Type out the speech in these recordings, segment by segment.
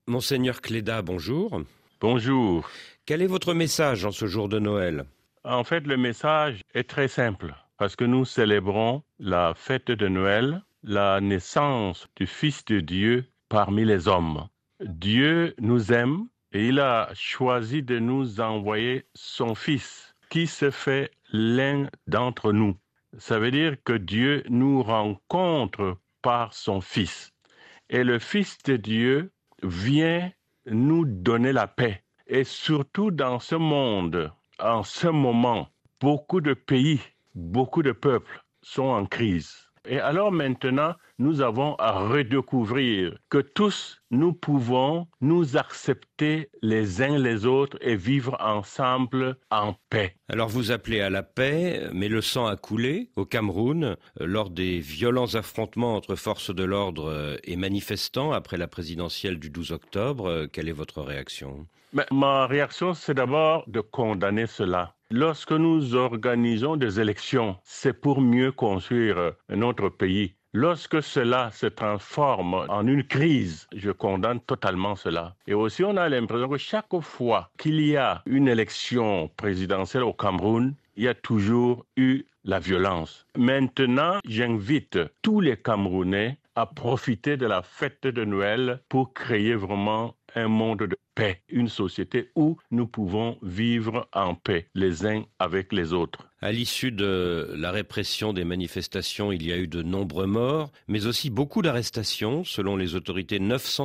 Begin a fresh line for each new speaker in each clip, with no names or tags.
Monseigneur Cléda, bonjour.
Bonjour.
Quel est votre message en ce jour de Noël?
En fait, le message est très simple parce que nous célébrons la fête de Noël, la naissance du Fils de Dieu parmi les hommes. Dieu nous aime et il a choisi de nous envoyer son Fils qui se fait l'un d'entre nous. Ça veut dire que Dieu nous rencontre par son Fils. Et le Fils de Dieu vient nous donner la paix. Et surtout dans ce monde, en ce moment, beaucoup de pays, beaucoup de peuples sont en crise. Et alors maintenant, nous avons à redécouvrir que tous, nous pouvons nous accepter les uns les autres et vivre ensemble en paix.
Alors vous appelez à la paix, mais le sang a coulé au Cameroun lors des violents affrontements entre forces de l'ordre et manifestants après la présidentielle du 12 octobre. Quelle est votre réaction?
Mais ma réaction, c'est d'abord de condamner cela. Lorsque nous organisons des élections, c'est pour mieux construire notre pays. Lorsque cela se transforme en une crise, je condamne totalement cela. Et aussi, on a l'impression que chaque fois qu'il y a une élection présidentielle au Cameroun, il y a toujours eu la violence. Maintenant, j'invite tous les Camerounais à profiter de la fête de Noël pour créer vraiment un monde de paix, une société où nous pouvons vivre en paix les uns avec les autres.
À l'issue de la répression des manifestations, il y a eu de nombreux morts, mais aussi beaucoup d'arrestations. Selon les autorités,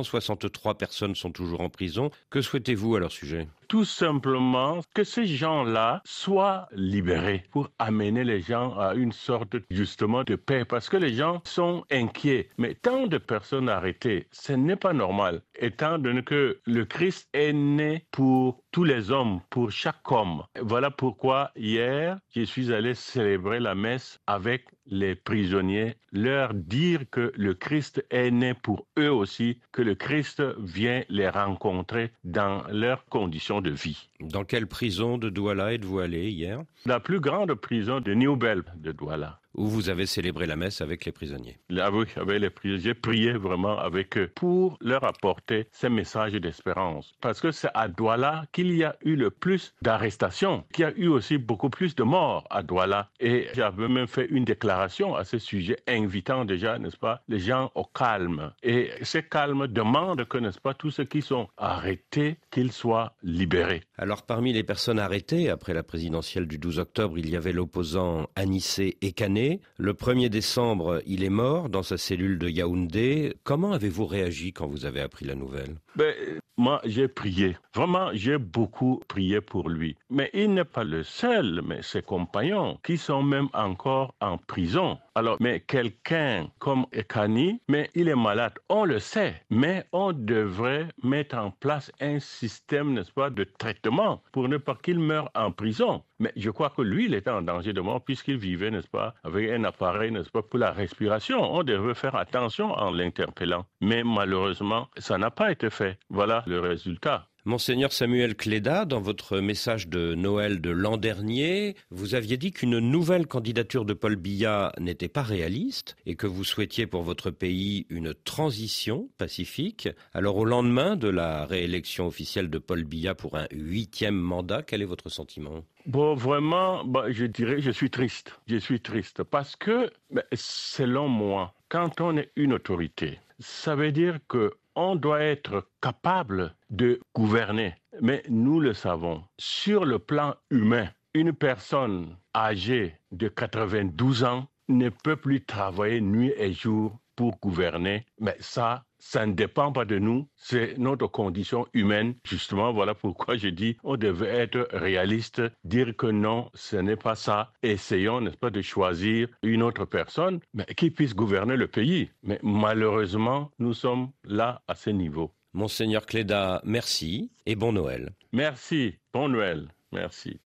963 personnes sont toujours en prison. Que souhaitez-vous à leur sujet?
Tout simplement que ces gens-là soient libérés pour amener les gens à une sorte justement de paix parce que les gens sont inquiets. Mais tant de personnes arrêtées, ce n'est pas normal étant donné que le Christ est né pour tous les hommes, pour chaque homme. Voilà pourquoi hier, je suis allé célébrer la messe avec les prisonniers, leur dire que le Christ est né pour eux aussi, que le Christ vient les rencontrer dans leurs conditions de vie.
Dans quelle prison de Douala êtes-vous allé hier?
La plus grande prison de New Bell de Douala.
Où vous avez célébré la messe avec les prisonniers?
Oui, avec les prisonniers, j'ai prié vraiment avec eux pour leur apporter ces messages d'espérance. Parce que c'est à Douala qu'il y a eu le plus d'arrestations, qu'il y a eu aussi beaucoup plus de morts à Douala. Et j'avais même fait une déclaration à ce sujet, invitant déjà, n'est-ce pas, les gens au calme. Et ce calme demande que, n'est-ce pas, tous ceux qui sont arrêtés, qu'ils soient libérés.
Alors parmi les personnes arrêtées après la présidentielle du 12 octobre, il y avait l'opposant Anissé Ekané. Le 1er décembre, il est mort dans sa cellule de Yaoundé. Comment avez-vous réagi quand vous avez appris la nouvelle?
Moi, j'ai prié. Vraiment, j'ai beaucoup prié pour lui. Mais il n'est pas le seul, mais ses compagnons qui sont même encore en prison. Alors, mais quelqu'un comme Ekani, mais il est malade, on le sait. Mais on devrait mettre en place un système, n'est-ce pas, de traitement pour ne pas qu'il meure en prison. Mais je crois que lui, il était en danger de mort puisqu'il vivait, n'est-ce pas, avec un appareil, n'est-ce pas, pour la respiration. On devait faire attention en l'interpellant. Mais malheureusement, ça n'a pas été fait. Voilà le résultat.
Monseigneur Samuel Cléda, dans votre message de Noël de l'an dernier, vous aviez dit qu'une nouvelle candidature de Paul Biya n'était pas réaliste et que vous souhaitiez pour votre pays une transition pacifique. Alors au lendemain de la réélection officielle de Paul Biya pour un 8e mandat, quel est votre sentiment?
Bon, vraiment, je dirais, je suis triste. Je suis triste parce que, selon moi, quand on est une autorité, ça veut dire que on doit être capable de gouverner. Mais nous le savons, sur le plan humain, une personne âgée de 92 ans ne peut plus travailler nuit et jour pour gouverner. Mais ça ne dépend pas de nous, c'est notre condition humaine. Justement, voilà pourquoi je dis on devait être réaliste, dire que non, ce n'est pas ça. Essayons, n'est-ce pas, de choisir une autre personne qui puisse gouverner le pays. Mais malheureusement, nous sommes là à ce niveau.
Monseigneur Cléda, merci et bon Noël.
Merci, bon Noël, merci.